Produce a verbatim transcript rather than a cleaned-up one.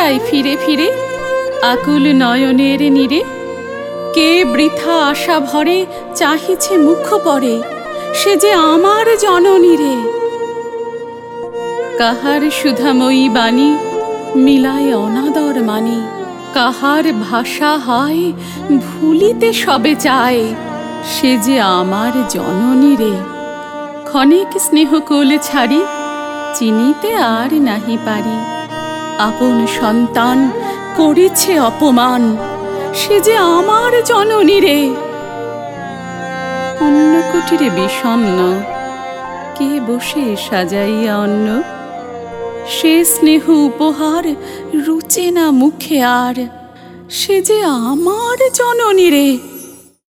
যায় ফিরে ফিরে আকুল নয়নের নীরে? কে বৃথা আশা ভরে চাহিছে মুখ পরে, সে যে আমার জননী রে। কাহার সুধাময়ী বাণী মিলায় অনাদর মানি, কাহার ভাষা হয় ভুলিতে সবে চায়, সে যে আমার জননী রে। ক্ষণিক স্নেহকুল ছাড়ি চিনিতে আর নাহি পারি, আপন সন্তান করেছে অপমান, সে যে আমার জননী রে। অন্য কুটিরে বিষণ্ণ কে বসে সাজাইয়া অন্ন, সে স্নেহ উপহার রুচে না মুখে আর, সে যে আমার জননী রে।